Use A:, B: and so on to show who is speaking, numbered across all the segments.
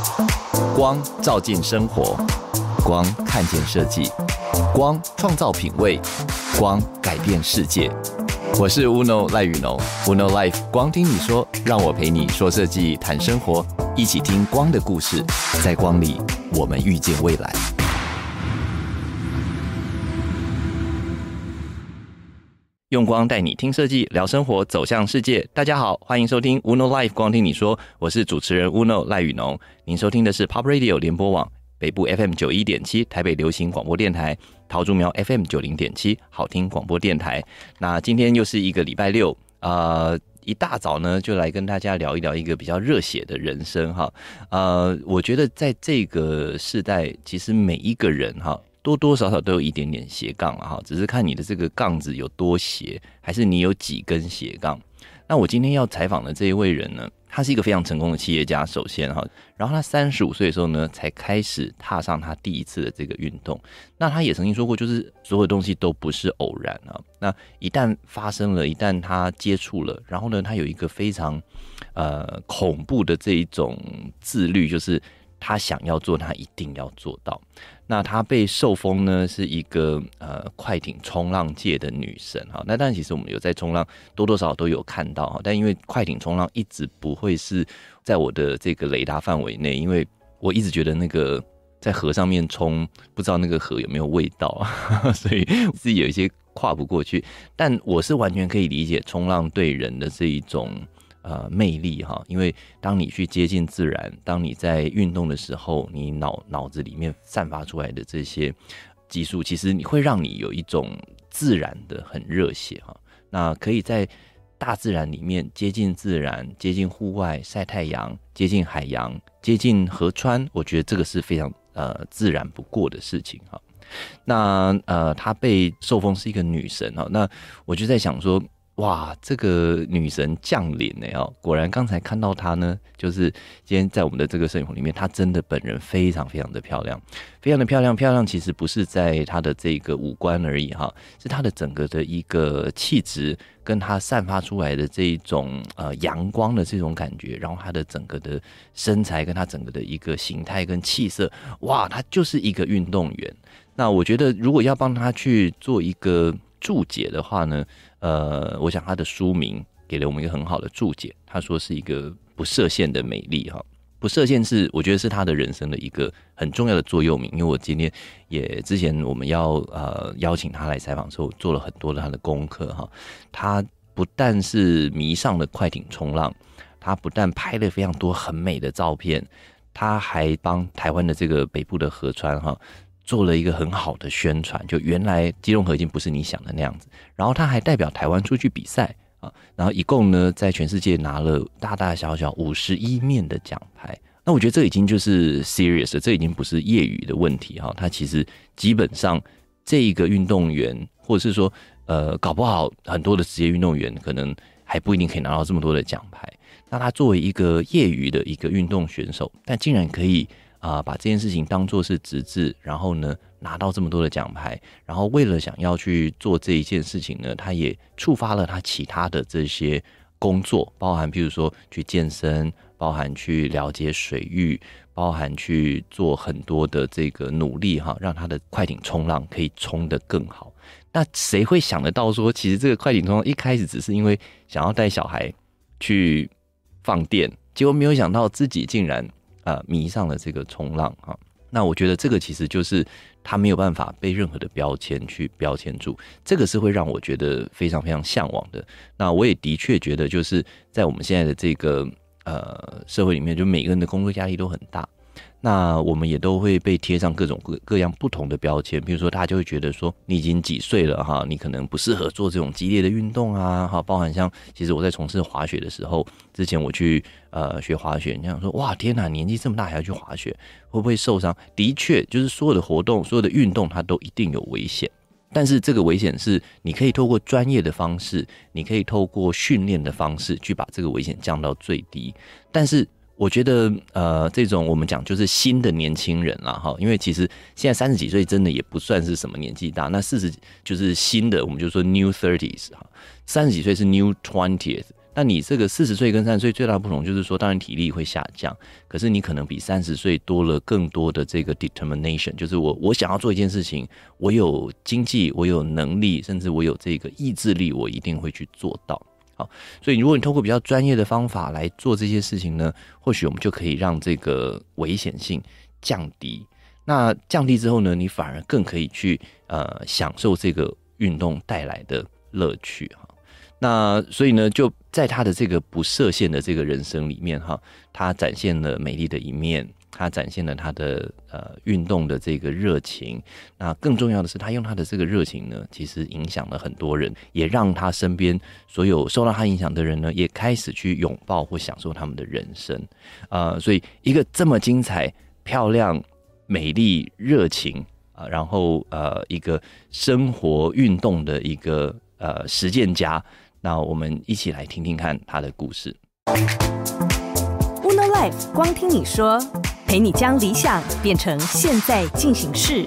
A: 光照进生活，光看见设计，光创造品味，光改变世界。我是 Uno 赖宇农 ，Uno Life 光听你说，让我陪你说设计、谈生活，一起听光的故事，在光里我们遇见未来。用光带你听设计，聊生活，走向世界。大家好，欢迎收听 Uno Life 光听你说，我是主持人 Uno 赖宇农。您收听的是 Pop Radio 联播网北部 FM 91.7 台北流行广播电台，桃竹苗 FM 90.7好听广播电台。那今天又是一个礼拜六，一大早呢就来跟大家聊一聊一个比较热血的人生哈。我觉得在这个世代，其实每一个人哈，多多少少都有一点点斜杠哈，只是看你的这个杠子有多斜，还是你有几根斜杠。那我今天要采访的这一位人呢，他是一个非常成功的企业家，首先哈，然后他35岁的时候呢，才开始踏上他第一次的这个运动。那他也曾经说过，就是所有东西都不是偶然啊。那一旦发生了，一旦他接触了，然后呢，他有一个非常恐怖的这一种自律，就是他想要做，他一定要做到。那他被受封呢是一个快艇冲浪界的女神哈。那当然其实我们有在冲浪，多多少少都有看到哈，但因为快艇冲浪一直不会是在我的这个雷达范围内，因为我一直觉得那个在河上面冲，不知道那个河有没有味道，所以自己有一些跨不过去。但我是完全可以理解冲浪对人的这一种魅力哈，因为当你去接近自然，当你在运动的时候，你脑子里面散发出来的这些激素，其实你会让你有一种自然的很热血哈。那可以在大自然里面接近自然，接近户外晒太阳，接近海洋，接近河川，我觉得这个是非常自然不过的事情哈。那她被受封是一个女神哈，那我就在想说，哇，这个女神降临哦！果然刚才看到她呢，就是今天在我们的这个摄影棚里面，她真的本人非常非常的漂亮，非常的漂亮。漂亮其实不是在她的这个五官而已哈，是她的整个的一个气质，跟她散发出来的这一种阳光的这种感觉，然后她的整个的身材跟她整个的一个形态跟气色，哇，她就是一个运动员。那我觉得如果要帮她去做一个注解的话呢，我想他的书名给了我们一个很好的注解，他说是一个不设限的美丽哈。不设限是我觉得是他的人生的一个很重要的座右铭，因为我今天也之前我们要邀请他来采访的时候，做了很多的他的功课哈。他不但是迷上了快艇冲浪，他不但拍了非常多很美的照片，他还帮台湾的这个北部的河川哈做了一个很好的宣传，就原来基隆河已经不是你想的那样子。然后他还代表台湾出去比赛啊，然后一共呢在全世界拿了大大小小51面的奖牌。那我觉得这已经就是 serious 了，这已经不是业余的问题哈。他其实基本上这一个运动员，或者是说搞不好很多的职业运动员可能还不一定可以拿到这么多的奖牌。那他作为一个业余的一个运动选手，但竟然可以把这件事情当作是职志，然后呢拿到这么多的奖牌，然后为了想要去做这一件事情呢，他也触发了他其他的这些工作，包含譬如说去健身，包含去了解水域，包含去做很多的这个努力哈，让他的快艇冲浪可以冲得更好。那谁会想得到说，其实这个快艇冲浪一开始只是因为想要带小孩去放电，结果没有想到自己竟然迷上了这个冲浪哈。那我觉得这个其实就是他没有办法被任何的标签去标签住，这个是会让我觉得非常非常向往的。那我也的确觉得就是在我们现在的这个社会里面，就每个人的工作压力都很大，那我们也都会被贴上各种各样不同的标签，比如说大家就会觉得说你已经几岁了哈，你可能不适合做这种激烈的运动啊哈，包含像其实我在从事滑雪的时候，之前我去学滑雪，你想说哇天哪，年纪这么大还要去滑雪，会不会受伤？的确，就是所有的活动、所有的运动，它都一定有危险。但是这个危险是你可以透过专业的方式，你可以透过训练的方式去把这个危险降到最低。但是我觉得这种我们讲就是新的年轻人啦哈，因为其实现在30几岁真的也不算是什么年纪大，那40就是新的，我们就说 new 30s 哈，30几岁是 new 20th， 那你这个40岁跟30岁最大的不同就是说，当然体力会下降，可是你可能比30岁多了更多的这个 determination， 就是我想要做一件事情，我有经济，我有能力，甚至我有这个意志力，我一定会去做到。好，所以如果你透过比较专业的方法来做这些事情呢，或许我们就可以让这个危险性降低。那降低之后呢，你反而更可以去享受这个运动带来的乐趣哈。那所以呢，就在他的这个不设限的这个人生里面哈，他展现了美丽的一面，他展现了他的运动的这个热情。那更重要的是，他用他的这个热情呢，其实影响了很多人，也让他身边所有受到他影响的人呢，也开始去拥抱或享受他们的人生。所以一个这么精彩、漂亮、美丽、热情然后一个生活运动的一个实践家。那我们一起来听听看他的故事。
B: Uno Life 光听你说，陪你将理想变成现在进行式。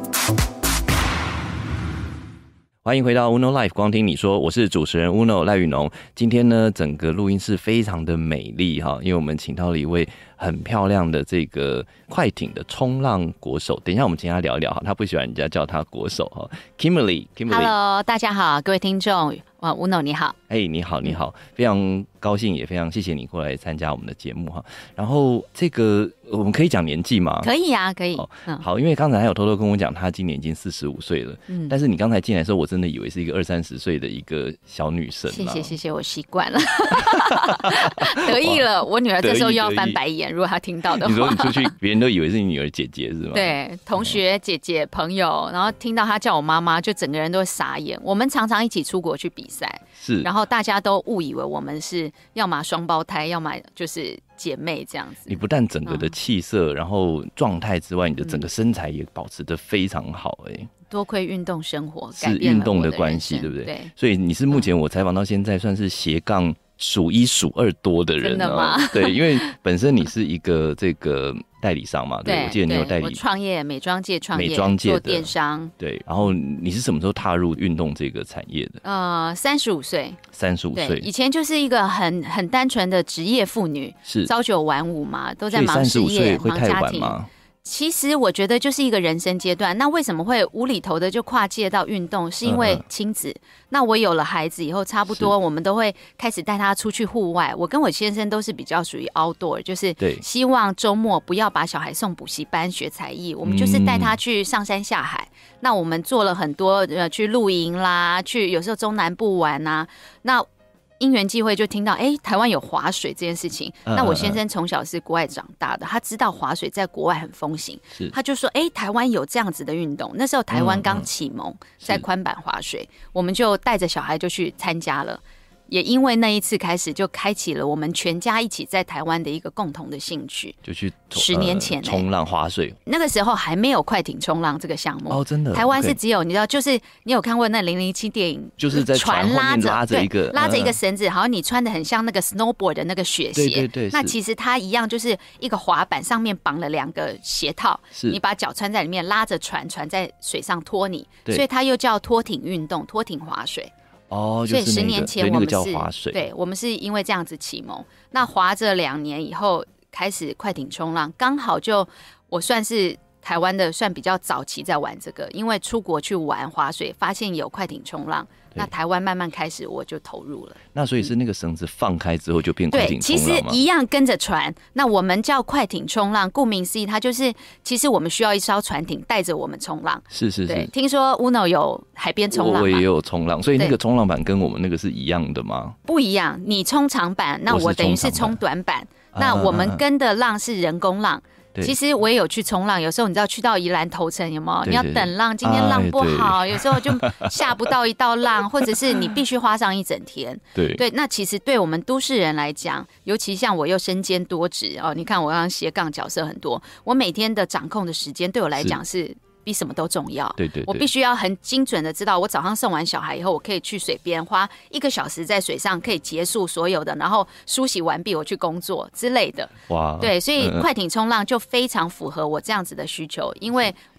A: 欢迎回到 Uno Life 光听你说，我是主持人 Uno 赖宇农。今天呢，整个录音室非常的美丽哈，因为我们请到了一位很漂亮的这个快艇的冲浪国手。等一下我们请他聊一聊哈，他不喜欢人家叫他国手哈。Kimberly。Hello，
C: 大家好，各位听众，Uno 你好。
A: 你好，你好，非常高兴，也非常谢谢你过来参加我们的节目哈。然后这个我们可以讲年纪吗？
C: 可以啊，可以。
A: 好，因为刚才还有偷偷跟我讲，他今年已经45岁了。但是你刚才进来的时候，我真的以为是一个20-30岁的一个小女生。
C: 谢谢，我习惯了，得意了。我女儿这时候又要翻白眼，如果她听到的话。
A: 你说你出去，别人都以为是你女儿姐姐是吗？
C: 对，同学、姐姐、朋友，然后听到她叫我妈妈，就整个人都会傻眼。我们常常一起出国去比赛，
A: 是，
C: 然后大家都误以为我们是要么双胞胎，要么就是姐妹这样子。
A: 你不但整个的气色，然后状态之外，你的整个身材也保持得非常好
C: 多亏运动生活，
A: 是运动的关系，对不对？
C: 对，
A: 所以你是目前我采访到现在算是斜杠数1数2多的人。
C: 真的吗？
A: 对，因为本身你是一个这个代理商嘛，对，我记得你有代理。
C: 我创业美妆界创业，做电商。
A: 对，然后你是什么时候踏入运动这个产业的
C: ？35岁。
A: 35岁，
C: 以前就是一个很单纯的职业妇女，
A: 是
C: 朝9晚5嘛，都在忙事业、忙家庭。其实我觉得就是一个人生阶段。那为什么会无厘头的就跨界到运动？是因为亲子。那我有了孩子以后，差不多我们都会开始带他出去户外。我跟我先生都是比较属于 outdoor， 就是希望周末不要把小孩送补习班学才艺，我们就是带他去上山下海。那我们做了很多去露营啦，去有时候中南部玩啊。那因缘际会就听到台湾有滑水这件事情。那我先生从小是国外长大的，他知道滑水在国外很风行，他就说台湾有这样子的运动。那时候台湾刚启蒙在宽板滑水，我们就带着小孩就去参加了。也因为那一次开始，就开启了我们全家一起在台湾的一个共同的兴趣，
A: 就去
C: 10年前
A: 冲浪滑水。那
C: 个时候还没有快艇冲浪这个项目
A: 真的。
C: 台湾是只有你知道，就是你有看过那007电影，
A: 就是在船拉着一个
C: 绳子，好像你穿的很像那个 snowboard 的那个雪鞋。
A: 对。
C: 那其实它一样，就是一个滑板上面绑了2个鞋套，你把脚穿在里面，拉着船在水上拖你，所以它又叫拖艇运动、拖艇滑水。
A: 所
C: 以10年前我们
A: 叫滑水，
C: 对，我们是因为这样子启蒙。那滑着2年以后，开始快艇冲浪，刚好就我算是台湾的算比较早期在玩这个，因为出国去玩滑水，发现有快艇冲浪，那台湾慢慢开始我就投入了。
A: 那所以是那个绳子放开之后就变快艇冲浪吗？
C: 对，其实一样跟着船。那我们叫快艇冲浪，顾名思义，它就是其实我们需要一艘船艇带着我们冲浪。
A: 是。
C: 对，听说 Uno 有海边冲浪，
A: 我也有冲浪，所以那个冲浪板跟我们那个是一样的吗？
C: 不一样，你冲长板，那我等于是冲短板。那我们跟的浪是人工浪。其实我也有去冲浪，有时候你知道去到宜兰头城有没有？你要等浪，今天浪不好，有时候就下不到一道浪，或者是你必须花上一整天。对，那其实对我们都市人来讲，尤其像我又身兼多职你看我刚刚斜杠角色很多，我每天的掌控的时间对我来讲是比什么都重要。
A: 对，
C: 我必须要很精准的知道，我早上送完小孩以后，我可以去水边花1个小时在水上，可以结束所有的，然后梳洗完毕，我去工作之类的。
A: 哇，
C: 对，所以快艇冲浪就非常符合我这样子的需求，因为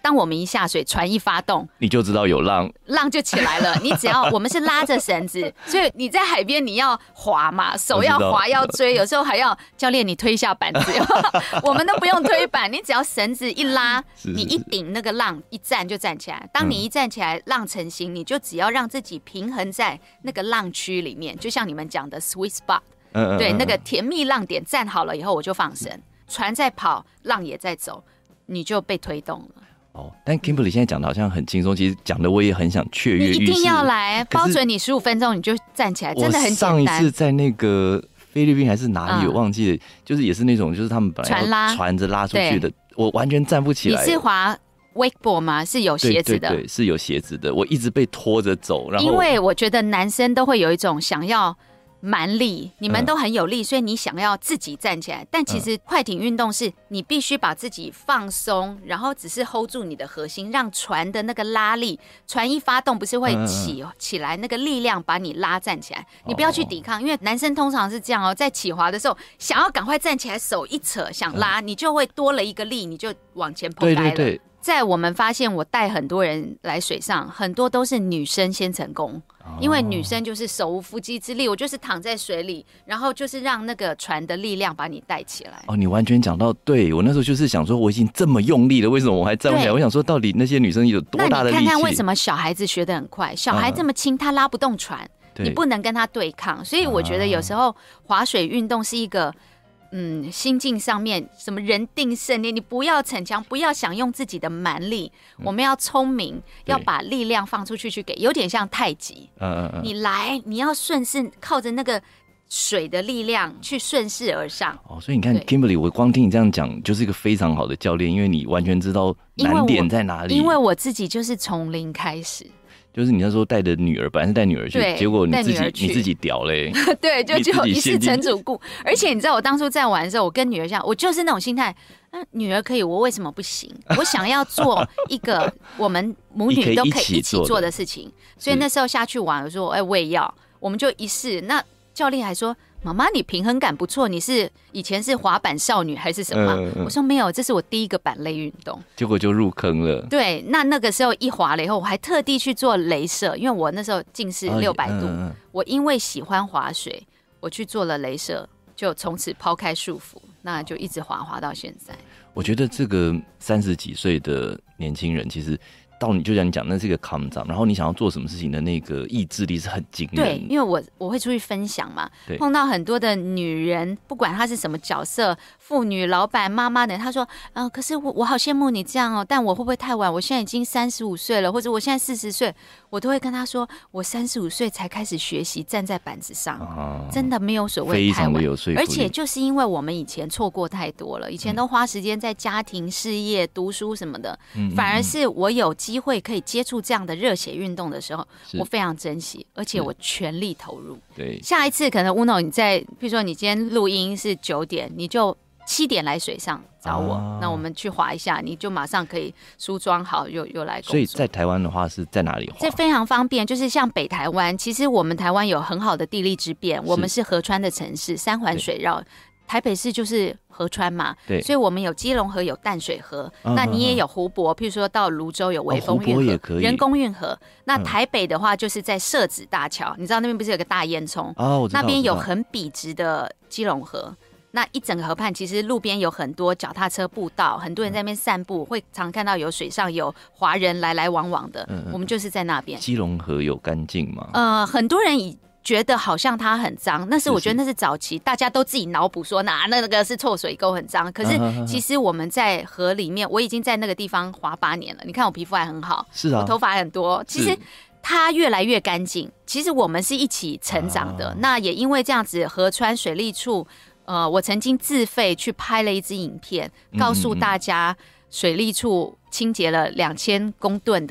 C: 当我们一下水，船一发动，
A: 你就知道有浪，
C: 浪就起来了。你只要我们是拉着绳子，所以你在海边你要划嘛，手要划要追，有时候还要教练你推一下板子，我们都不用推板，你只要绳子一拉，你一顶那个浪一站就站起来。当你一站起来，浪成型，你就只要让自己平衡在那个浪区里面，就像你们讲的 sweet spot， 对，那个甜蜜浪点站好了以后，我就放绳，船在跑，浪也在走，你就被推动了。
A: 但 Kimberly 现在讲的好像很轻松，其实讲的我也很想雀跃欲试。
C: 你一定要来，包准你15分钟你就站起来，真的很简单。
A: 我上一次在那个菲律宾还是哪里，我忘记了，就是也是那种，就是他们本来要船着拉出去的，我完全站不起来。
C: 你是滑 wakeboard 吗？是有鞋子的？
A: 对，是有鞋子的。我一直被拖着走，然后
C: 因为我觉得男生都会有一种想要蛮力，你们都很有力，所以你想要自己站起来。但其实快艇运动是你必须把自己放松，然后只是 hold 住你的核心，让船的那个拉力，船一发动不是会起来，那个力量把你拉站起来。你不要去抵抗，因为男生通常是这样在起滑的时候想要赶快站起来，手一扯想拉，你就会多了一个力，你就往前碰开了。对。在我们发现我带很多人来水上，很多都是女生先成功，因为女生就是手无缚鸡之力，我就是躺在水里，然后就是让那个船的力量把你带起来。
A: 你完全讲到，对，我那时候就是想说我已经这么用力了，为什么我还站不起来？我想说到底那些女生有多大的力气？
C: 那你看看为什么小孩子学得很快，小孩这么轻他拉不动船，你不能跟他对抗。所以我觉得有时候划水运动是一个心境上面什么人定胜天，你不要逞强，不要想用自己的蛮力，我们要聪明，要把力量放出去去给，有点像太极。你来，你要顺势靠着那个水的力量去顺势而上。
A: 所以你看 Kimberly， 我光听你这样讲，就是一个非常好的教练，因为你完全知道难点在哪里。
C: 因为我自己就是从零开始。
A: 就是你那时候带的女儿，本来是带女儿去，结果你自己屌嘞，
C: 对，就一世成主顾。而且你知道我当初在玩的时候，我跟女儿讲，我就是那种心态，女儿可以，我为什么不行？我想要做一个我们母女都可以一起做的事情。所以那时候下去玩，我说，我也要，我们就一试。那教练还说，妈妈，你平衡感不错，你是以前是滑板少女还是什么？我说没有，这是我第一个板类运动。
A: 结果就入坑了。
C: 对，那个时候一滑了以后，我还特地去做雷射，因为我那时候近视600度，我因为喜欢滑水，我去做了雷射，就从此抛开束缚，那就一直滑到现在。
A: 我觉得这个30几岁的年轻人，其实到你就像你讲，那是一个抗战，然后你想要做什么事情的那个意志力是很惊人。
C: 对，因为我会出去分享嘛，碰到很多的女人，不管她是什么角色，妇女、老板、妈妈的，她说，可是我好羡慕你这样但我会不会太晚？我现在已经35岁了，或者我现在40岁，我都会跟她说，我35岁才开始学习站在板子上，真的没有所谓太晚，非常的有说服力。而且就是因为我们以前错过太多了，以前都花时间在家庭、事业、读书什么的，反而是我有机会可以接触这样的热血运动的时候，我非常珍惜，而且我全力投入。
A: 对，
C: 下一次可能 Uno 你在，比如说你今天录音是9点，你就7点来水上找我，那我们去滑一下，你就马上可以梳妆好，又来工作。
A: 所以在台湾的话是在哪里滑？
C: 这非常方便，就是像北台湾，其实我们台湾有很好的地利之便，我们是河川的城市，3环水绕。台北市就是河川嘛，对，所以我们有基隆河，有淡水河，那你也有湖泊，譬如说到泸州有微风运河，也可以人工运河。那台北的话就是在社子大桥，你知道那边不是有个大烟囱？那边有很笔直的基隆河。那一整个河畔其实路边有很多脚踏车步道，很多人在那边散步，会常看到有水上有华人来来往往的，我们就是在那边。
A: 基隆河有干净吗？
C: 很多人觉得好像它很脏，但是我觉得那是早期大家都自己脑补说那个是臭水沟很脏，可是其实我们在河里面，我已经在那个地方滑8年了，你看我皮肤还很好，是啊，我头发还很多，其实它越来越干净。其实我们是一起成长的，那也因为这样子，河川水利处我曾经自费去拍了一支影片，告诉大家水利处清洁了2000公吨的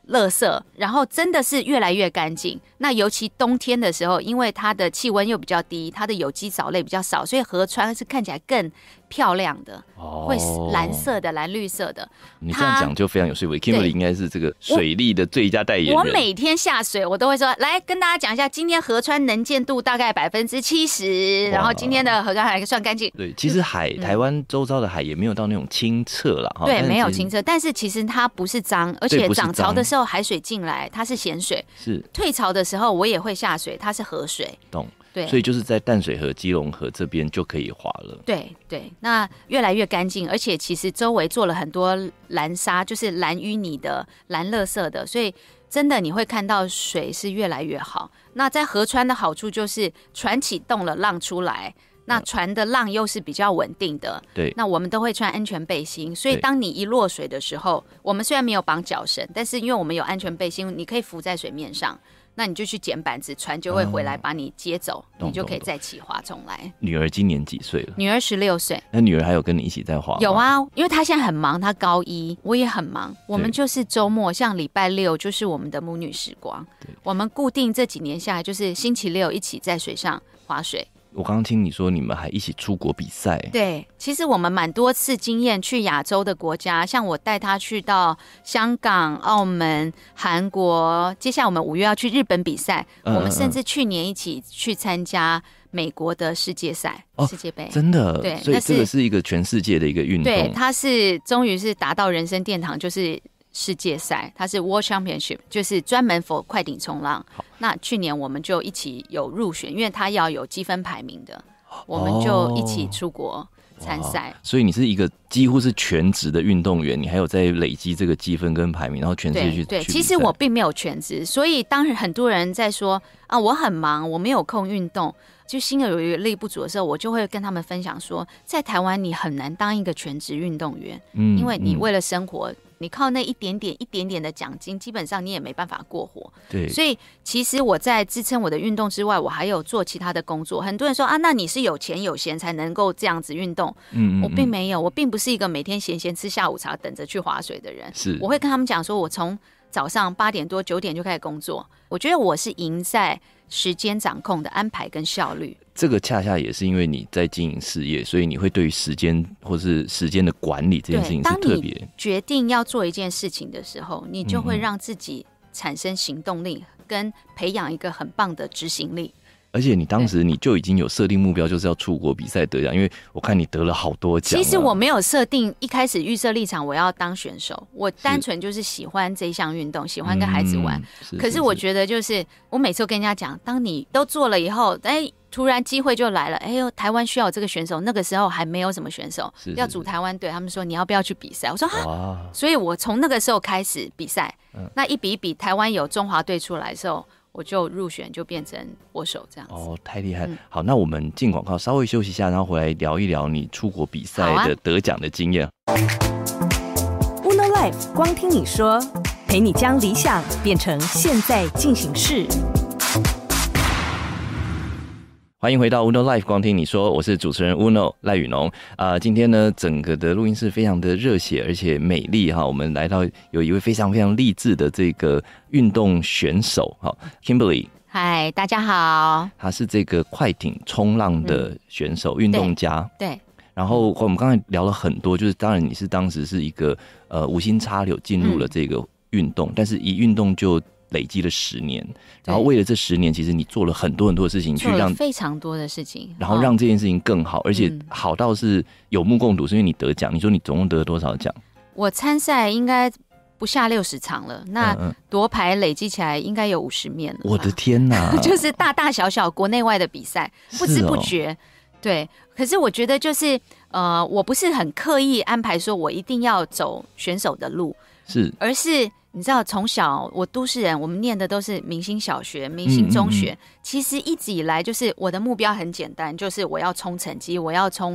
C: 垃圾，然后真的是越来越干净。那尤其冬天的时候，因为它的气温又比较低，它的有机藻类比较少，所以河川是看起来更漂亮的，会蓝色的、蓝绿色的。
A: 你这样讲就非常有说服力。Kimberly 应该是这个水利的最佳代言人。
C: 我每天下水，我都会说，来跟大家讲一下，今天河川能见度大概70%，然后今天的河川还算干净。
A: 对，其实台湾周遭的海也没有到那种清澈啦，
C: 对，没有清澈，但是其实它不是脏，而且涨潮的时候海水进来，它是咸水；是退潮的时候我也会下水，它是河水。懂。对，
A: 所以就是在淡水河、基隆河这边就可以滑了。
C: 对对，那越来越干净，而且其实周围做了很多蓝沙，就是蓝淤泥的、蓝垃圾的，所以真的你会看到水是越来越好。那在河川的好处就是船启动了，浪出来。那船的浪又是比较稳定的，对。那我们都会穿安全背心，所以当你一落水的时候，我们虽然没有绑脚绳，但是因为我们有安全背心，你可以浮在水面上。那你就去捡板子，船就会回来把你接走，你就可以再起划重来。
A: 女儿今年几岁了？
C: 女儿16岁。
A: 那女儿还有跟你一起在滑吗？
C: 有啊，因为她现在很忙，她高1，我也很忙。我们就是周末，像礼拜6就是我们的母女时光。我们固定这几年下来，就是星期6一起在水上滑水。
A: 我刚刚听你说你们还一起出国比赛。
C: 对，其实我们蛮多次经验去亚洲的国家，像我带他去到香港、澳门、韩国，接下来我们5月要去日本比赛，我们甚至去年一起去参加美国的世界赛、世界杯。
A: 真的？对，所以这个是一个全世界的一个运动。
C: 对，它是终于是达到人生殿堂，就是世界赛，它是 World Championship， 就是专门 for 快艇冲浪。那去年我们就一起有入选，因为它要有积分排名的，我们就一起出国参赛。
A: 所以你是一个几乎是全职的运动员，你还有在累积这个积分跟排名，然后全世界去。
C: 对，其实我并没有全职，所以当很多人在说啊，我很忙，我没有空运动，就心有余力不足的时候，我就会跟他们分享说，在台湾你很难当一个全职运动员，因为你为了生活。你靠那一点点的奖金，基本上你也没办法过活。对，所以其实我在支撑我的运动之外，我还有做其他的工作。很多人说啊，那你是有钱有闲才能够这样子运动？我并没有，我并不是一个每天闲吃下午茶等着去划水的人。是，我会跟他们讲说，我从早上8点多9点就开始工作。我觉得我是赢在时间掌控的安排跟效率。
A: 这个恰恰也是因为你在经营事业，所以你会对于时间或是时间的管理这件事情是特别。当你
C: 决定要做一件事情的时候，你就会让自己产生行动力，跟培养一个很棒的执行力。
A: 而且你当时你就已经有设定目标，就是要出国比赛得奖，因为我看你得了好多奖。
C: 其实我没有设定一开始预设立场我要当选手，我单纯就是喜欢这一项运动，喜欢跟孩子玩。可是我觉得就是我每次都跟人家讲，当你都做了以后，突然机会就来了，台湾需要这个选手，那个时候还没有什么选手要组台湾队，他们说你要不要去比赛？我说哈，所以我从那个时候开始比赛，那一比一比，台湾有中华队出来的时候，我就入选，就变成国手这样子。
A: 哦，太厉害！好，那我们进广告，稍微休息一下，然后回来聊一聊你出国比赛的得奖的经验。
B: Uno Life 光听你说，陪你将理想变成现在进行式。
A: 欢迎回到 Uno Life 光听你说，我是主持人 Uno 赖宇农。今天呢，整个的录音室非常的热血而且美丽哈。我们来到有一位非常非常励志的这个运动选手哈 ，Kimberly。
C: 嗨，大家好。
A: 他是这个快艇冲浪的选手、运动家。
C: 对。
A: 然后我们刚才聊了很多，就是当然你是当时是一个无心插柳进入了这个运动，但是一运动就累积了10年，然后为了这10年，其实你做了很多很多的事情，去让
C: 非常多的事情，
A: 然后让这件事情更好，而且好到是有目共睹，是因为你得奖。你说你总共得了多少奖？
C: 我参赛应该不下60场了，那夺牌累积起来应该有50面了。
A: 我的天哪！
C: 就是大大小小国内外的比赛，不知不觉。对，可是我觉得就是我不是很刻意安排说我一定要走选手的路，而是你知道，从小我都市人，我们念的都是明星小学、明星中学。其实一直以来，就是我的目标很简单，就是我要冲成绩，我要冲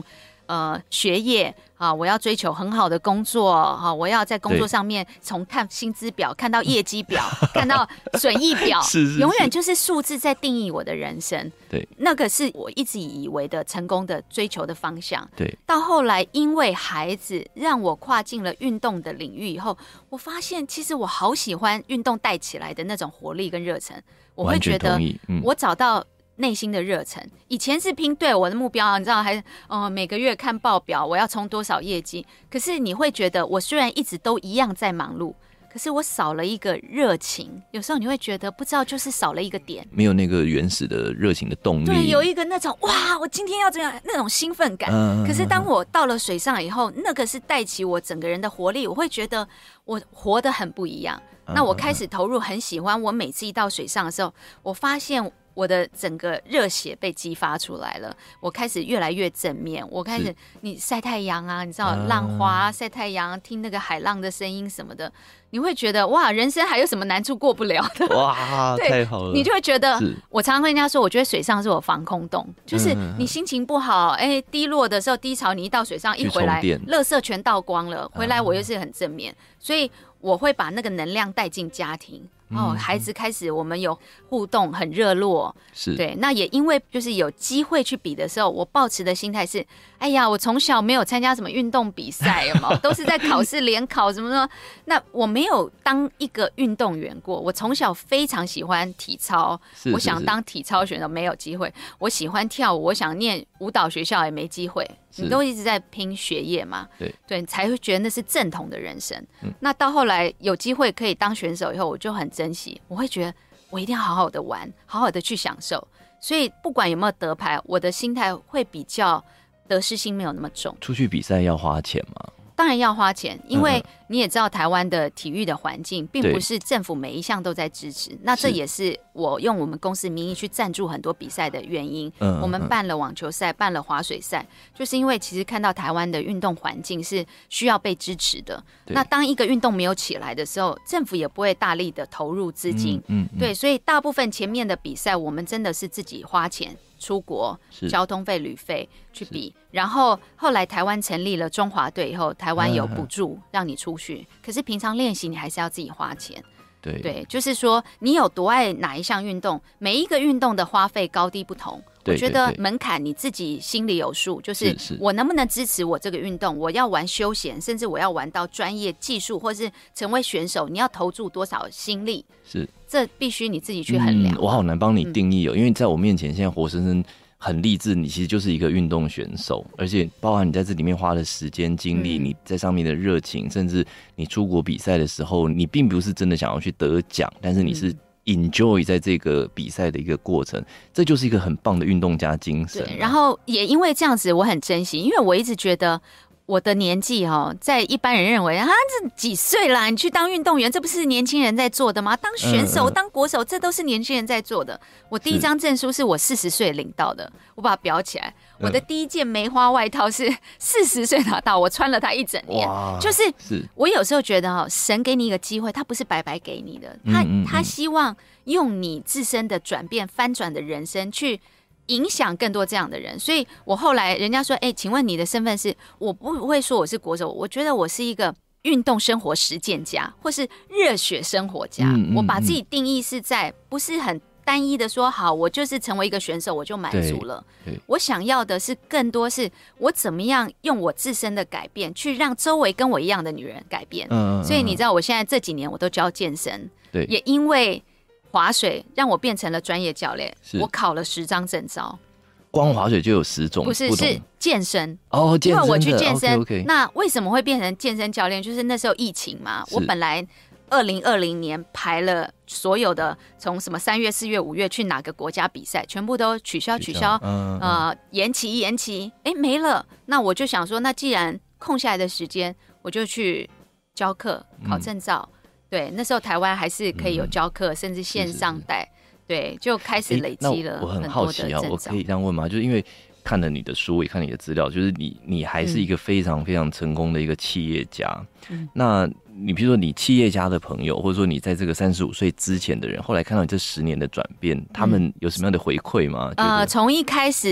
C: 学业啊，我要追求很好的工作啊，我要在工作上面从看薪资表看到业绩表，看到损益表，
A: 是
C: 永远就是数字在定义我的人生。
A: 对，
C: 那个是我一直以为的成功的追求的方向。
A: 对，
C: 到后来因为孩子让我跨进了运动的领域以后，我发现其实我好喜欢运动带起来的那种活力跟热忱。我会觉得我找到内心的热忱。以前是拼对我的目标，你知道，还每个月看报表，我要冲多少业绩。可是你会觉得，我虽然一直都一样在忙碌，可是我少了一个热情。有时候你会觉得，不知道就是少了一个点，
A: 没有那个原始的热情的动力。
C: 对，有一个那种哇，我今天要这样那种兴奋感。可是当我到了水上以后，那个是带起我整个人的活力，我会觉得我活得很不一样。那我开始投入，很喜欢。我每次一到水上的时候，我发现我的整个热血被激发出来了。我开始越来越正面，我开始你晒太阳啊，你知道浪花晒太阳，听那个海浪的声音什么的，你会觉得哇，人生还有什么难处过不了的？
A: 哇，太好了！
C: 你就会觉得，我常常跟人家说，我觉得水上是我防空洞，就是你心情不好，低落的时候，低潮，你一到水上一回来，垃圾全倒光了，回来我又是很正面，所以我会把那个能量带进家庭。孩子开始我们有互动，很热络，
A: 是
C: 对。那也因为就是有机会去比的时候，我抱持的心态是，哎呀，我从小没有参加什么运动比赛，有没有？都是在考试联考什么的。那我没有当一个运动员过。我从小非常喜欢体操，我想当体操选手，没有机会。我喜欢跳舞，我想念舞蹈学校，也没机会。你都一直在拼学业嘛，对，才会觉得那是正统的人生。那到后来有机会可以当选手以后，我就很珍惜，我会觉得我一定要好好的玩，好好的去享受。所以不管有没有得牌，我的心态会比较得失心没有那么重。
A: 出去比赛要花钱吗？
C: 当然要花钱，因为你也知道台湾的体育的环境并不是政府每一项都在支持，那这也是我用我们公司名义去赞助很多比赛的原因。我们办了网球赛，办了滑水赛，就是因为其实看到台湾的运动环境是需要被支持的。那当一个运动没有起来的时候，政府也不会大力的投入资金。对，所以大部分前面的比赛我们真的是自己花钱出国，交通费、旅费去比。然后后来台湾成立了中华队以后，台湾有补助让你出去，可是平常练习你还是要自己花钱。对，就是说你有多爱哪一项运动，每一个运动的花费高低不同。我觉得门槛你自己心里有数，就是我能不能支持我这个运动，我要玩休闲，甚至我要玩到专业技术，或是成为选手，你要投注多少心力，这必须你自己去衡量。
A: 我好难帮你定义因为在我面前现在活生生很励志，你其实就是一个运动选手，而且包含你在这里面花的时间精力，你在上面的热情，甚至你出国比赛的时候，你并不是真的想要去得奖，但是你是enjoy 在这个比赛的一个过程，这就是一个很棒的运动家精神。
C: 对，然后也因为这样子我很珍惜，因为我一直觉得我的年纪在一般人认为这几岁啦，你去当运动员，这不是年轻人在做的吗？当选手、当国手，这都是年轻人在做的。我第一张证书是我40岁领到的，我把它裱起来。我的第一件梅花外套是40岁拿到，我穿了它1整年。就是我有时候觉得神给你一个机会，他不是白白给你的，他希望用你自身的转变、翻转的人生去影响更多这样的人。所以我后来人家说请问你的身份是，我不会说我是国手，我觉得我是一个运动生活实践家，或是热血生活家。我把自己定义是在不是很单一的说好我就是成为一个选手我就满足了，我想要的是更多是我怎么样用我自身的改变去让周围跟我一样的女人改变。所以你知道我现在这几年我都教健身，也因为滑水让我变成了专业教练，我考了10张证照。
A: 光滑水就有10种？不是，
C: 是健身。
A: 健身的，因为
C: 我去健身。
A: okay.
C: 那为什么会变成健身教练？就是那时候疫情嘛，我本来2020年排了所有的从什么3月、4月、5月去哪个国家比赛，全部都取消，延期，没了。那我就想说，那既然空下来的时间，我就去教课、考证照。对，那时候台湾还是可以有教课，甚至线上带。对，就开始累积了很多的证照。我很好奇
A: 我可以这样问吗？就是因为看了你的书，也看你的资料，就是你还是一个非常非常成功的一个企业家。那你比如说你企业家的朋友，或者说你在这个35岁之前的人，后来看到你这10年的转变，他们有什么样的回馈吗？
C: 从一开始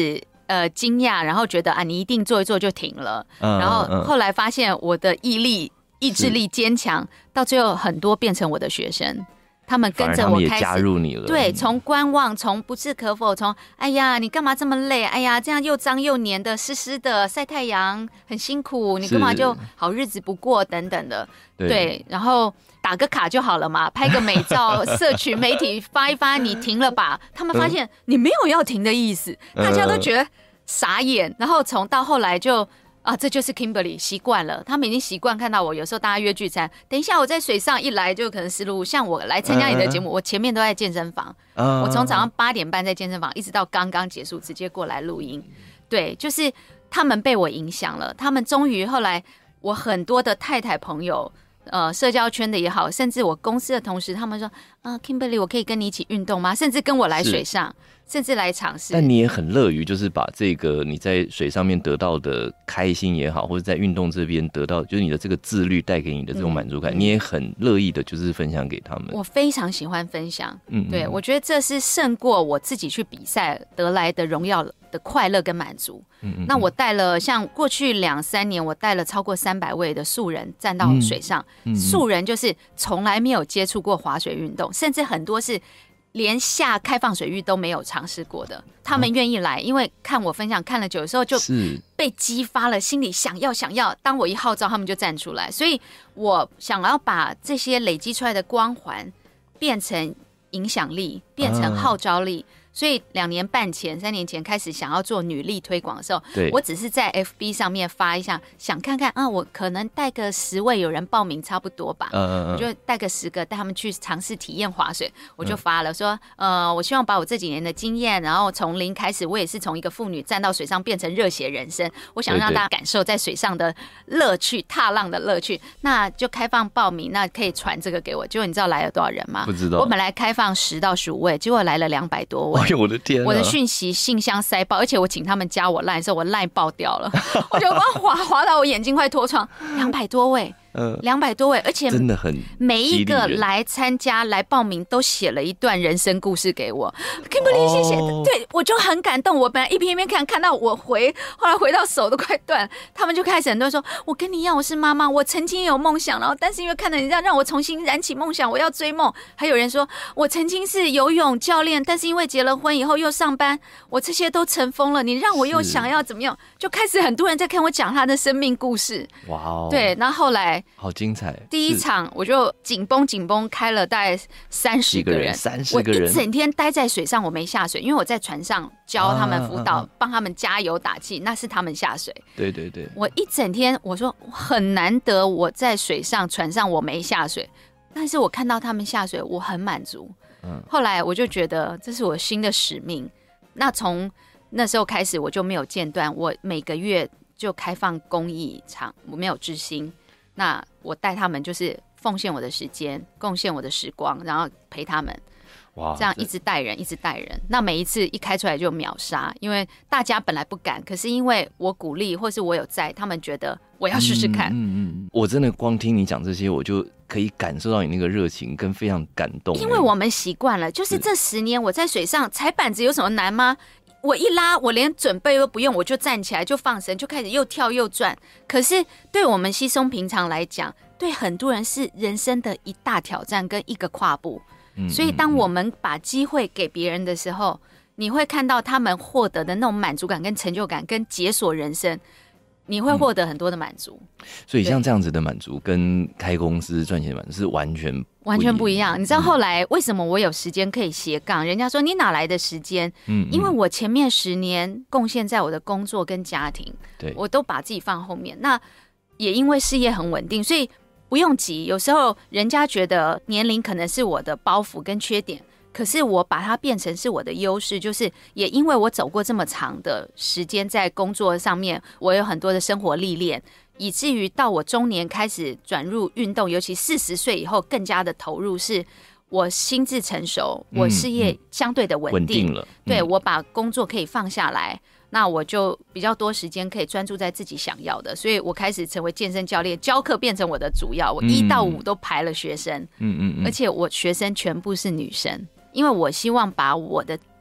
C: 惊讶，然后觉得啊你一定做一做就停了，然后后来发现我的意志力坚强，到最后很多变成我的学生。他们跟着我开始
A: 加入你了，
C: 对，从观望，从不置可否，从哎呀你干嘛这么累，哎呀这样又脏又黏的湿湿的晒太阳很辛苦，你干嘛就好日子不过等等的， 对，然后打个卡就好了嘛，拍个美照社群媒体发一发，你停了吧，他们发现你没有要停的意思，大家都觉得傻眼，然后从到后来就这就是 Kimberly 习惯了，他们已经习惯看到我，有时候大家约聚餐，等一下我在水上一来就可能思路，像我来参加你的节目，我前面都在健身房，我从早上8点半在健身房，一直到刚刚结束，直接过来录音。对，就是他们被我影响了，他们终于后来我很多的太太朋友。社交圈的也好，甚至我公司的同事，他们说Kimberly 我可以跟你一起运动吗？甚至跟我来水上，甚至来尝试。
A: 但你也很乐于就是把这个你在水上面得到的开心也好，或者在运动这边得到就是你的这个自律带给你的这种满足感，你也很乐意的就是分享给他们。我
C: 非常喜欢分享，对，我觉得这是胜过我自己去比赛得来的荣耀的快乐跟满足。那我带了像过去2-3年，我带了超过300位的素人站到水上，素人就是从来没有接触过划水运动，甚至很多是连下开放水域都没有尝试过的，他们愿意来，因为看我分享看了久，有时候就被激发了，心里想要，当我一号召，他们就站出来，所以我想要把这些累积出来的光环变成影响力，变成号召力。所以2年半前、3年前开始想要做女力推广的时候，我只是在 FB 上面发一下，想看看我可能带个10位有人报名差不多吧，我就带个10个带他们去尝试体验划水，我就发了说，我希望把我这几年的经验，然后从零开始，我也是从一个妇女站到水上变成热血人生，我想让大家感受在水上的乐趣，踏浪的乐趣，那就开放报名，那可以传这个给我。结果你知道来了多少人吗？
A: 不知道。
C: 我本来开放10到15位，结果来了200多位。
A: 哎呦我的天啊！
C: 我的讯息信箱塞爆，而且我请他们加我 LINE 的时候，我 LINE 爆掉了，我就滑到我眼睛快脱窗，200多位。200多位，而且
A: 真的很
C: 每一个来参加来报名都写了一段人生故事给我 ，Kimberly 谢谢，对我就很感动。我本来一篇一篇看到我后来回到手都快断，他们就开始很多人说，我跟你一样，我是妈妈，我曾经也有梦想，然后但是因为看到你这样，让我重新燃起梦想，我要追梦。还有人说我曾经是游泳教练，但是因为结了婚以后又上班，我这些都尘封了，你让我又想要怎么样，就开始很多人在看我讲他的生命故事。哇哦，对，然后后来。
A: 好精彩！
C: 第一场我就紧绷开了大概30个人，我一整天待在水上，我没下水，因为我在船上教他们辅导，帮他们加油打气，那是他们下水。
A: 对对对，
C: 我一整天，我说很难得我在水上船上我没下水，但是我看到他们下水，我很满足。后来我就觉得这是我新的使命。那从那时候开始，我就没有间断，我每个月就开放公益场，我没有知心。那我带他们就是奉献我的时间，贡献我的时光，然后陪他们，这样一直带人。那每一次一开出来就秒杀，因为大家本来不敢，可是因为我鼓励或是我有在，他们觉得我要试试看。
A: 我真的光听你讲这些，我就可以感受到你那个热情跟非常感动。
C: 因为我们习惯了，就是这10年我在水上踩板子有什么难吗？我一拉，我连准备都不用，我就站起来就放绳，就开始又跳又转。可是对我们稀松平常来讲，对很多人是人生的一大挑战跟一个跨步。所以当我们把机会给别人的时候，你会看到他们获得的那种满足感跟成就感跟解锁人生，你会获得很多的满足。
A: 所以像这样子的满足跟开公司赚钱的满足是完全不一样。
C: 你知道后来为什么我有时间可以斜杠？人家说你哪来的时间？因为我前面10年贡献在我的工作跟家庭，我都把自己放后面。那也因为事业很稳定，所以不用急。有时候人家觉得年龄可能是我的包袱跟缺点，可是我把它变成是我的优势，就是也因为我走过这么长的时间在工作上面，我有很多的生活历练，以至于到我中年开始转入运动，尤其40岁以后更加的投入，是我心智成熟，我事业相对的稳定
A: 了。
C: 对，我把工作可以放下来，那我就比较多时间可以专注在自己想要的，所以我开始成为健身教练，教课变成我的主要，我1到5都排了学生，而且我学生全部是女生，因为我希望把我的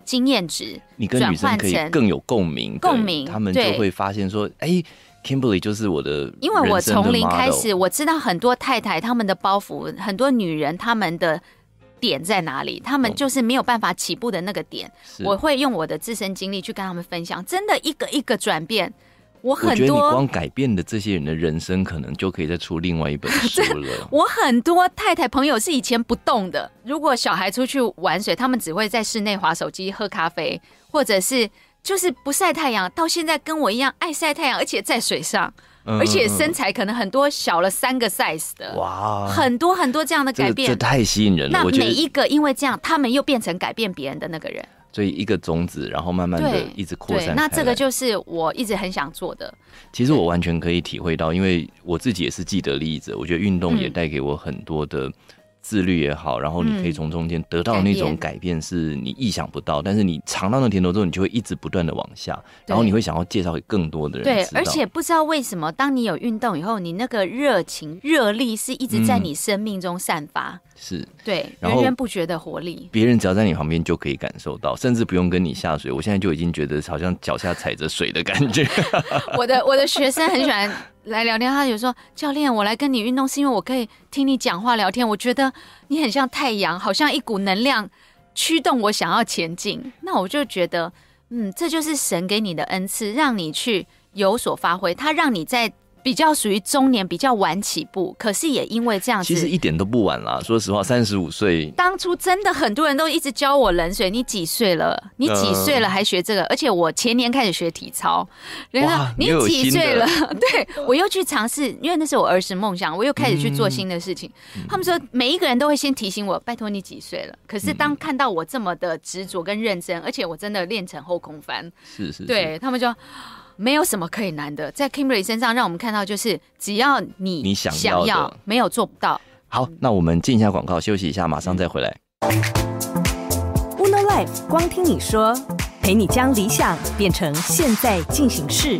C: 经验值，
A: 你跟女生可以更有共鸣，他们就会发现说，Kimberly 就是我的人生的 model。
C: 因为我从零开始，我知道很多太太她们的包袱，很多女人她们的点在哪里，她们就是没有办法起步的那个点，我会用我的自身经历去跟她们分享，真的一个一个转变。我觉得你
A: 光改变的这些人的人生，可能就可以再出另外一本书了。
C: 我很多太太朋友是以前不动的，如果小孩出去玩水，他们只会在室内滑手机、喝咖啡，或者是就是不晒太阳，到现在跟我一样爱晒太阳，而且在水上，而且身材可能很多小了3个 size 的，哇，很多很多这样的改变，
A: 这太吸引人了。
C: 那每一个因为这样，他们又变成改变别人的那个人。
A: 所以一个种子，然后慢慢的一直扩散开来。
C: 那这个就是我一直很想做的。
A: 其实我完全可以体会到，因为我自己也是既得利益者，我觉得运动也带给我很多的自律也好，然后你可以从中间得到那种改变，是你意想不到，但是你尝到那甜头之后，你就会一直不断的往下，然后你会想要介绍给更多的人知道。
C: 对，而且不知道为什么，当你有运动以后，你那个热情、热力是一直在你生命中散发。是，对，源源不绝的活力，别
A: 人只要在你旁边就可以感受到，甚至不用跟你下水。我现在就已经觉得好像脚下踩着水的感觉。
C: 我的学生很喜欢来聊天，他有说教练，我来跟你运动是因为我可以听你讲话聊天，我觉得你很像太阳，好像一股能量驱动我想要前进。那我就觉得，这就是神给你的恩赐，让你去有所发挥，他让你在比较属于中年比较晚起步，可是也因为这样子，
A: 其实一点都不晚啦。说实话，35岁，
C: 当初真的很多人都一直教我冷水。你几岁了？你几岁了还学这个？而且我前年开始学体操，然后你几岁了？对，我又去尝试，因为那是我儿时梦想，我又开始去做新的事情。他们说每一个人都会先提醒我，拜托你几岁了？可是当看到我这么的执着跟认真，而且我真的练成后空翻，是，对他们就。没有什么可以难的，在 Kimberly 身上让我们看到，就是只要你想要，没有做不到。
A: 好，那我们进一下广告，休息一下，马上再回来。
B: Uno Life 光听你说，陪你将理想变成现在进行式。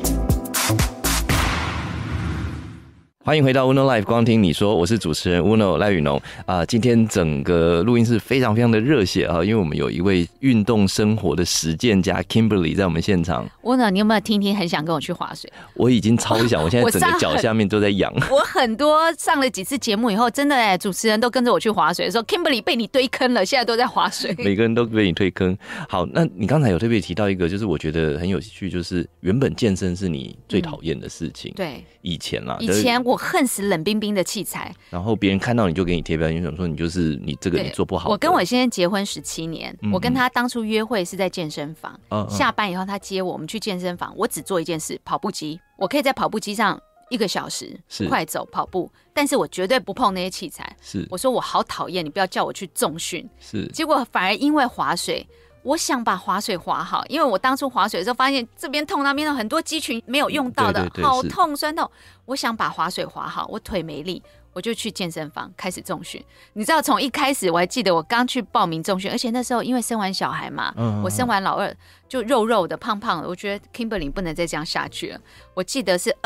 A: 欢迎回到 Uno Life 光听你说，我是主持人 Uno 赖宇农今天整个录音室非常非常的热血因为我们有一位运动生活的实践家 Kimberly 在我们现场。
C: Uno， 你有没有听很想跟我去滑水？
A: 我已经超想，我现在整个脚下面都在痒。
C: 我很多上了几次节目以后，真的主持人都跟着我去滑水，说 Kimberly 被你堆坑了，现在都在滑水。
A: 每个人都被你推坑。好，那你刚才有特别提到一个，就是我觉得很有趣，就是原本健身是你最讨厌的事情。
C: 对，
A: 以前
C: 我恨死冷冰冰的器材，
A: 然后别人看到你就给你贴标签，想说你就是你这个你做不好。
C: 我跟我先生结婚17年，我跟他当初约会是在健身房，下班以后他接我们去健身房，我只做一件事，跑步机，我可以在跑步机上1个小时快走跑步，但是我绝对不碰那些器材。我说我好讨厌，你不要叫我去重训。结果反而因为滑水。我想把滑水滑好，因为我当初滑水的时候发现这边痛那边痛，很多肌群没有用到的，好痛酸痛。我想把滑水滑好，我腿没力，我就去健身房开始重训。你知道从一开始我还记得我刚去报名重训，而且那时候因为生完小孩嘛，我生完老二就肉肉的胖胖的，我觉得 Kimberly 不能再这样下去了。我记得是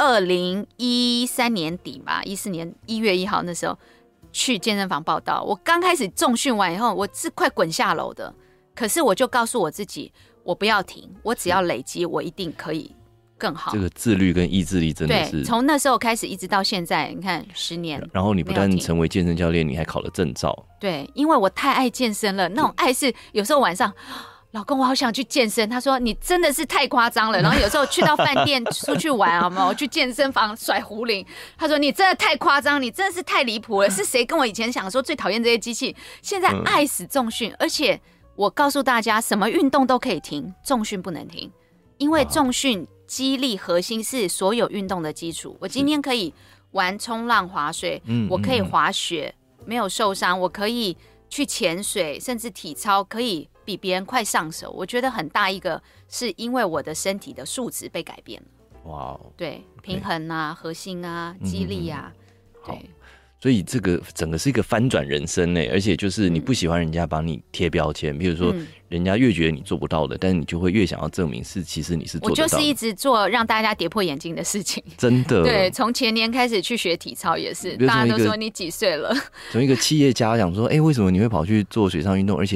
C: 2013年底吧，14年1月1号那时候去健身房报到，我刚开始重训完以后，我是快滚下楼的。可是我就告诉我自己，我不要停，我只要累积，我一定可以更好。
A: 这个自律跟意志力真的是
C: 对，从那时候开始一直到现在，你看10年。
A: 然后你不但成为健身教练，你还考了证照。
C: 对，因为我太爱健身了，那种爱是有时候晚上。老公，我好想去健身。他说：“你真的是太夸张了。”然后有时候去到饭店出去玩，好吗？我去健身房甩壶铃。他说：“你真的太夸张，你真的是太离谱了。”是谁跟我以前想说最讨厌这些机器，现在爱死重训，而且。我告诉大家，什么运动都可以停，重训不能停，因为重训肌力核心是所有运动的基础。我今天可以玩冲浪、滑水，我可以滑雪，没有受伤，我可以去潜水，甚至体操可以比别人快上手。我觉得很大一个是因为我的身体的素质被改变了。哇，对，平衡啊，核心啊，肌力啊，对。
A: 所以这个整个是一个翻转人生呢，而且就是你不喜欢人家帮你贴标签，比如说人家越觉得你做不到的，但是你就会越想要证明是其实你是做得到的。
C: 我就是一直做让大家跌破眼镜的事情，
A: 真的。
C: 对，从前年开始去学体操也是，大家都说你几岁了？
A: 从一个企业家讲说，为什么你会跑去做水上运动，而且还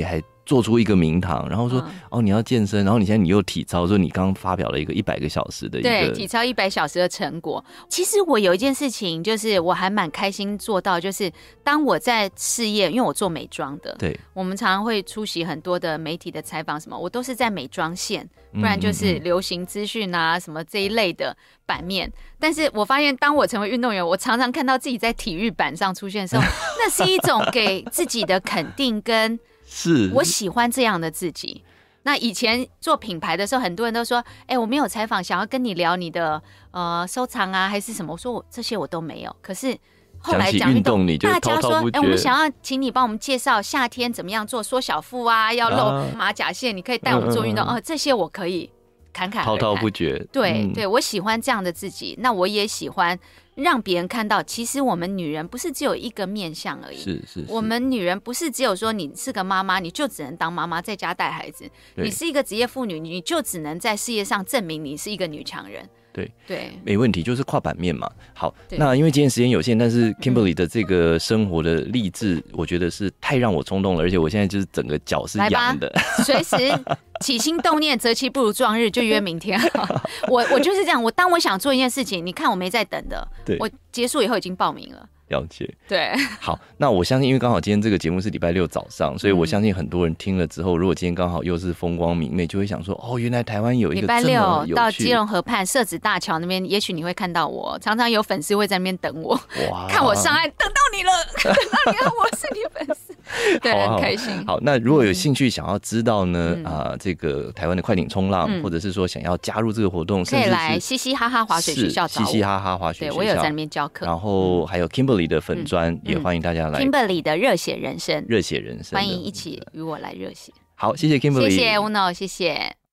A: 做出一个名堂，然后说你要健身，然后你现在你又体操，说你刚刚发表了一个100个小时的一个
C: 对体操100小时的成果。其实我有一件事情，就是我还蛮开心做到，就是当我在事业，因为我做美妆的，
A: 对，
C: 我们常常会出席很多的媒体的采访什么，我都是在美妆线，不然就是流行资讯啊什么这一类的版面。但是我发现当我成为运动员，我常常看到自己在体育版上出现的时候，那是一种给自己的肯定跟
A: 是
C: 我喜欢这样的自己。那以前做品牌的时候，很多人都说我没有采访想要跟你聊你的收藏啊还是什么，我说这些我都没有。可是后来讲运动，大家说我们想要请你帮我们介绍夏天怎么样做缩小腹啊，要露马甲线，你可以带我们做运动这些我可以侃侃而谈，
A: 滔滔不绝。
C: 对对，我喜欢这样的自己。那我也喜欢让别人看到，其实我们女人不是只有一个面向而已。
A: 是，
C: 我们女人不是只有说你是个妈妈，你就只能当妈妈在家带孩子；你是一个职业妇女，你就只能在事业上证明你是一个女强人。对，
A: 没问题，就是跨版面嘛。好，那因为今天时间有限，但是 Kimberly 的这个生活的励志，我觉得是太让我冲动了，而且我现在就是整个脚是痒的。
C: 随时起心动念，择期不如撞日，就约明天。我就是这样，当我想做一件事情，你看我没在等的，我结束以后已经报名了。
A: 了解，
C: 对，
A: 好，那我相信，因为刚好今天这个节目是礼拜六早上，所以我相信很多人听了之后，如果今天刚好又是风光明媚，就会想说，原来台湾有一个
C: 礼拜六到基隆河畔社子大桥那边，也许你会看到我，常常有粉丝会在那边等我，看我上岸，等到你了，等到你了，我是你粉丝，对，很开心。
A: 好，那如果有兴趣想要知道呢，这个台湾的快艇冲浪，或者是说想要加入这个活动，
C: 可以来嘻嘻哈哈滑水学校找我，
A: 嘻嘻哈哈滑水学校，
C: 对我有在那边教课，
A: 然后还有 Kimberly 的粉专，也欢迎大家来
C: Kimberly 的热血人生，
A: 热血人生，
C: 欢迎一起与我来热血。
A: 好，谢谢 Kimberly，
C: 谢谢 Uno， 谢谢。